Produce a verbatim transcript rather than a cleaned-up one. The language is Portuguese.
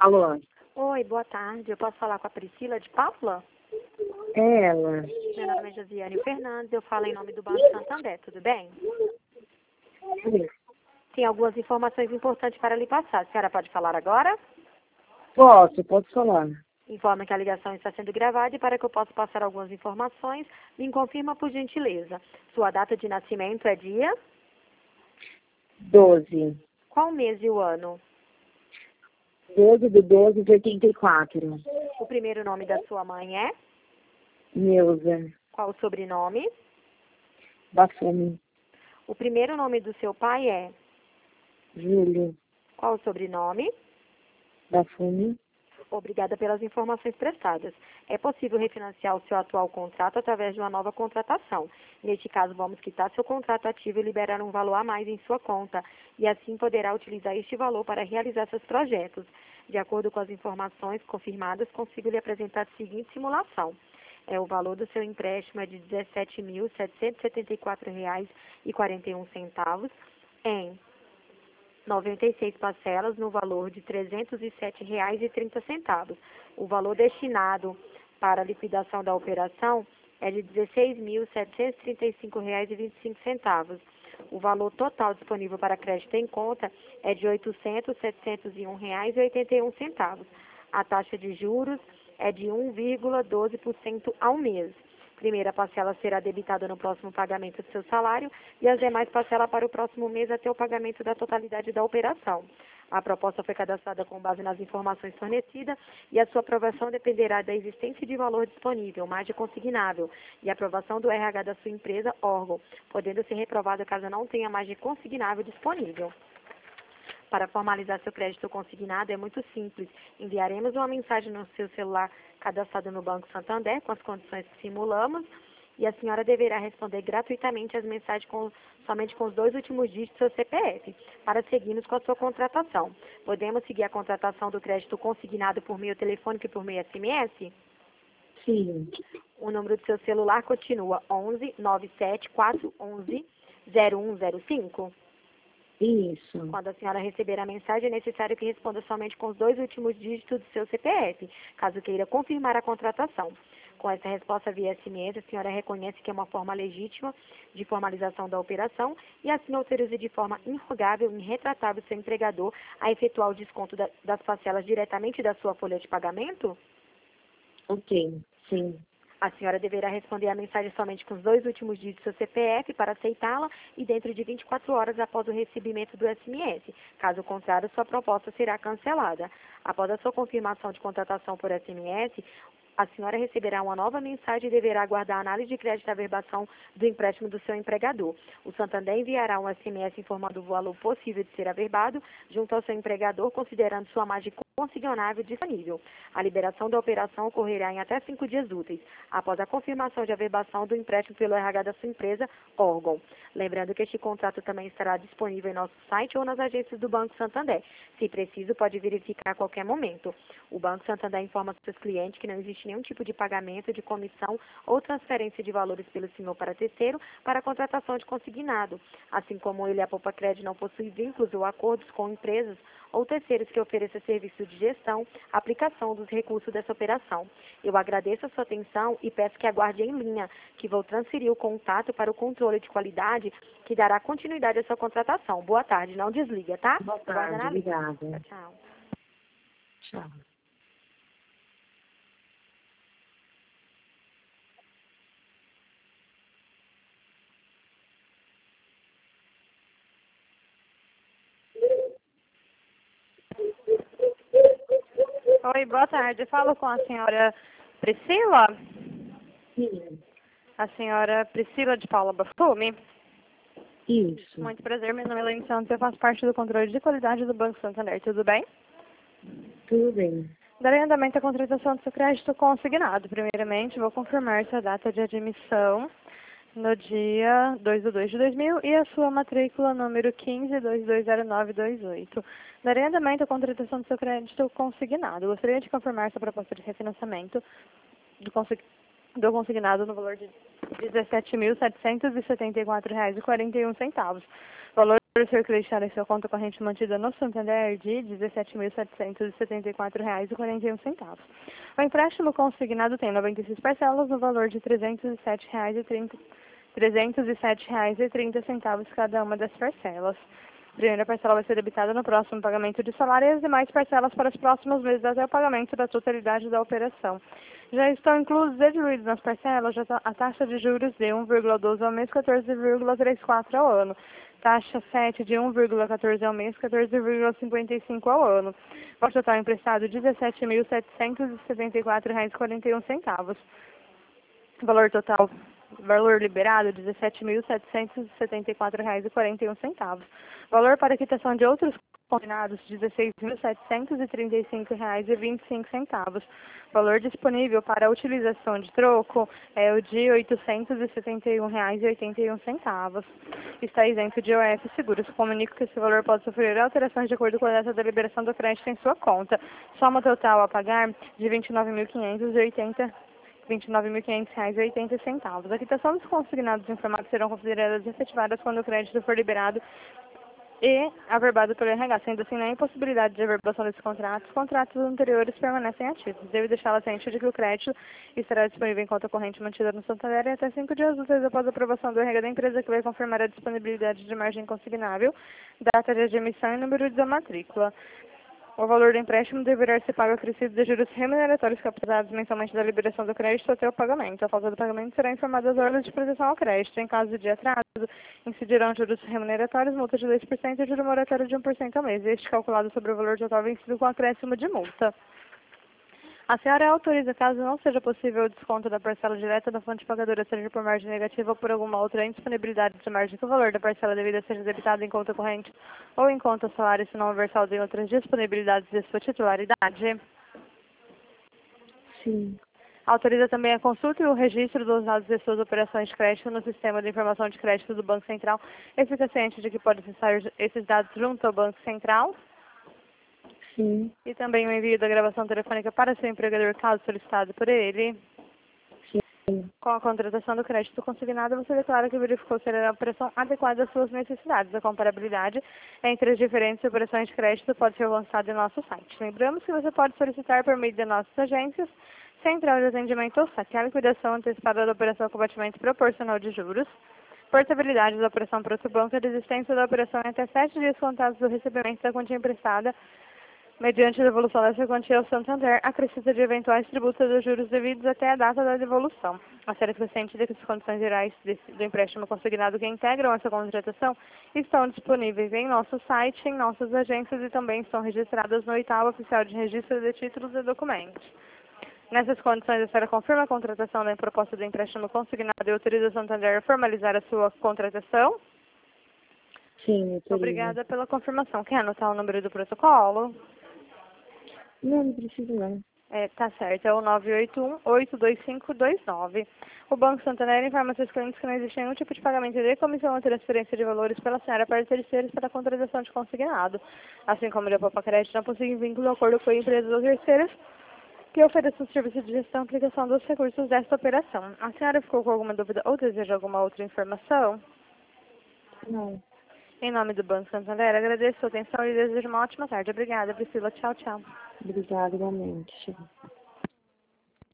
Alô? Oi, boa tarde. Eu posso falar com a Priscila de Paula? É ela. Meu nome é Josiane Fernandes, eu falo em nome do Banco Santander, tudo bem? Sim. Tem algumas informações importantes para lhe passar. A senhora pode falar agora? Posso, pode falar. Informa que a ligação está sendo gravada e para que eu possa passar algumas informações, me confirma por gentileza. Sua data de nascimento é dia? Doze. Qual mês e o ano? Doze de doze de oitenta e quatro. O primeiro nome da sua mãe é? Neuza. Qual o sobrenome? Bafumi. O primeiro nome do seu pai é? Júlio. Qual o sobrenome? Bafumi. Obrigada pelas informações prestadas. É possível refinanciar o seu atual contrato através de uma nova contratação. Neste caso, vamos quitar seu contrato ativo e liberar um valor a mais em sua conta, e assim poderá utilizar este valor para realizar seus projetos. De acordo com as informações confirmadas, consigo lhe apresentar a seguinte simulação. É, o valor do seu empréstimo é de dezessete mil setecentos e setenta e quatro reais e quarenta e um centavos em noventa e seis parcelas no valor de trezentos e sete reais e trinta centavos. O valor destinado para a liquidação da operação é de dezesseis mil setecentos e trinta e cinco reais e vinte e cinco centavos. O valor total disponível para crédito em conta é de oitocentos, setecentos e um reais e oitenta e um centavos. A taxa de juros é de um vírgula doze por cento ao mês. Primeira parcela será debitada no próximo pagamento do seu salário e as demais parcelas para o próximo mês até o pagamento da totalidade da operação. A proposta foi cadastrada com base nas informações fornecidas e a sua aprovação dependerá da existência de valor disponível, margem consignável, e aprovação do R H da sua empresa, órgão, podendo ser reprovada caso não tenha margem consignável disponível. Para formalizar seu crédito consignado é muito simples. Enviaremos uma mensagem no seu celular cadastrado no Banco Santander com as condições que simulamos e a senhora deverá responder gratuitamente as mensagens com, somente com os dois últimos dígitos do seu C P F para seguirmos com a sua contratação. Podemos seguir a contratação do crédito consignado por meio telefônico e por meio S M S? Sim. O número do seu celular continua onze nove sete quatro um um zero um zero cinco? Isso. Quando a senhora receber a mensagem, é necessário que responda somente com os dois últimos dígitos do seu C P F, caso queira confirmar a contratação. Com essa resposta via S M S, a senhora reconhece que é uma forma legítima de formalização da operação e assim autoriza de forma irrogável e irretratável seu empregador a efetuar o desconto da, das parcelas diretamente da sua folha de pagamento? Ok. Sim. A senhora deverá responder a mensagem somente com os dois últimos dígitos do seu C P F para aceitá-la e dentro de vinte e quatro horas após o recebimento do S M S. Caso contrário, sua proposta será cancelada. Após a sua confirmação de contratação por S M S, a senhora receberá uma nova mensagem e deverá aguardar a análise de crédito e averbação do empréstimo do seu empregador. O Santander enviará um S M S informando o valor possível de ser averbado junto ao seu empregador, considerando sua margem consignável disponível. A liberação da operação ocorrerá em até cinco dias úteis, após a confirmação de averbação do empréstimo pelo R H da sua empresa, órgão. Lembrando que este contrato também estará disponível em nosso site ou nas agências do Banco Santander. Se preciso, pode verificar a qualquer momento. O Banco Santander informa seus clientes que não existe nenhum tipo de pagamento de comissão ou transferência de valores pelo senhor para terceiro para a contratação de consignado. Assim como ele, a Poupa Crédito não possui vínculos ou acordos com empresas ou terceiros que ofereçam serviço de gestão, aplicação dos recursos dessa operação. Eu agradeço a sua atenção e peço que aguarde em linha, que vou transferir o contato para o controle de qualidade que dará continuidade à sua contratação. Boa tarde, não desliga, tá? Boa Aguarda tarde. na linha. Obrigada. Tchau, tchau. Tchau. Oi, boa tarde. Falo com a senhora Priscila? Sim. A senhora Priscila de Paula Bafumi? Isso. Muito prazer, meu nome é Lene Santos, eu faço parte do controle de qualidade do Banco Santander, tudo bem? Tudo bem. Darei andamento à contratação do seu crédito consignado. Primeiramente, vou confirmar sua data de admissão no dia dois de dois de dois mil e a sua matrícula número quinze dois dois zero nove dois oito. Darei andamento à contratação do seu crédito consignado. Gostaria de confirmar sua proposta de refinanciamento do, consig... do consignado no valor de dezessete mil setecentos e setenta e quatro reais e quarenta e um centavos. Valor Por ser creditado em sua conta corrente mantida no Santander de dezessete mil setecentos e setenta e quatro reais e quarenta e um centavos. O empréstimo consignado tem noventa e seis parcelas no valor de trezentos e sete reais e trinta, trezentos e sete reais e trinta centavos cada uma das parcelas. A primeira parcela vai ser debitada no próximo pagamento de salário e as demais parcelas para os próximos meses até o pagamento da totalidade da operação. Já estão inclusos e diluídos nas parcelas a taxa de juros de um vírgula doze ao mês, quatorze vírgula trinta e quatro ao ano. Taxa sete de um vírgula quatorze ao mês, quatorze vírgula cinquenta e cinco ao ano. O total emprestado dezessete mil setecentos e setenta e quatro reais e quarenta e um centavos. Valor total, valor liberado dezessete mil setecentos e setenta e quatro reais e quarenta e um centavos. Valor para quitação de outros combinados dezesseis mil setecentos e trinta e cinco reais e vinte e cinco centavos. Valor disponível para a utilização de troco é o de oitocentos e setenta e um reais e oitenta e um centavos. Está isento de I O F Seguros. Comunico que esse valor pode sofrer alterações de acordo com a data da liberação do crédito em sua conta. Soma total a pagar de vinte e nove mil quinhentos e oitenta vinte e nove mil quinhentos reais e oitenta centavos. A quitação dos consignados informados serão consideradas efetivadas quando o crédito for liberado e averbado pelo R H, sendo assim, na impossibilidade de averbação desses contratos, os contratos anteriores permanecem ativos. Devo deixá-la ciente de que o crédito estará disponível em conta corrente mantida no Santander até cinco dias úteis após a aprovação do R H da empresa, que vai confirmar a disponibilidade de margem consignável, data de admissão e número da matrícula. O valor do empréstimo deverá ser pago acrescido de juros remuneratórios captados mensalmente da liberação do crédito até o pagamento. A falta do pagamento será informada às ordens de proteção ao crédito. Em caso de atraso, incidirão juros remuneratórios, multa de dois por cento e juro moratório de um por cento ao mês. Este calculado sobre o valor total vencido com acréscimo de multa. A senhora autoriza, caso não seja possível o desconto da parcela direta da fonte pagadora, seja por margem negativa ou por alguma outra indisponibilidade de margem, que o valor da parcela devida seja debitado em conta corrente ou em conta salário, se não houver saldo em outras disponibilidades de sua titularidade? Sim. Autoriza também a consulta e o registro dos dados de suas operações de crédito no Sistema de Informação de Crédito do Banco Central e fica ciente de que pode acessar esses dados junto ao Banco Central? Sim. E também o envio da gravação telefônica para seu empregador, caso solicitado por ele. Sim. Com a contratação do crédito consignado, você declara que verificou ser a operação adequada às suas necessidades. A comparabilidade entre as diferentes operações de crédito pode ser avançada em nosso site. Lembramos que você pode solicitar por meio de nossas agências, Central de Atendimento ou S A C, a liquidação antecipada da operação com batimento proporcional de juros, portabilidade da operação para outro banco e a desistência da operação em até sete dias contados do recebimento da quantia emprestada, mediante a devolução dessa quantia ao Santander, acrescida de eventuais tributos dos juros devidos até a data da devolução. A série ciente de que as condições gerais desse, do empréstimo consignado que integram essa contratação estão disponíveis em nosso site, em nossas agências e também estão registradas no oitavo Oficial de Registro de Títulos e Documentos. Nessas condições, a senhora confirma a contratação da proposta do empréstimo consignado e autoriza o Santander a formalizar a sua contratação? Sim, autoriza. Obrigada pela confirmação. Quer anotar o número do protocolo? Não, não precisa não. É, tá certo, é o nove oito um, oito dois cinco dois nove. O Banco Santander informa seus clientes que não existe nenhum tipo de pagamento de comissão ou transferência de valores pela senhora para terceiros para a contratação de consignado. Assim como ele poupa crédito, não possui vínculo ou acordo com a empresa ou terceiros que ofereça o serviço de gestão e aplicação dos recursos desta operação. A senhora ficou com alguma dúvida ou deseja alguma outra informação? Não. Em nome do Banco Santander, agradeço a sua atenção e desejo uma ótima tarde. Obrigada, Priscila. Tchau, tchau. Obrigada, igualmente.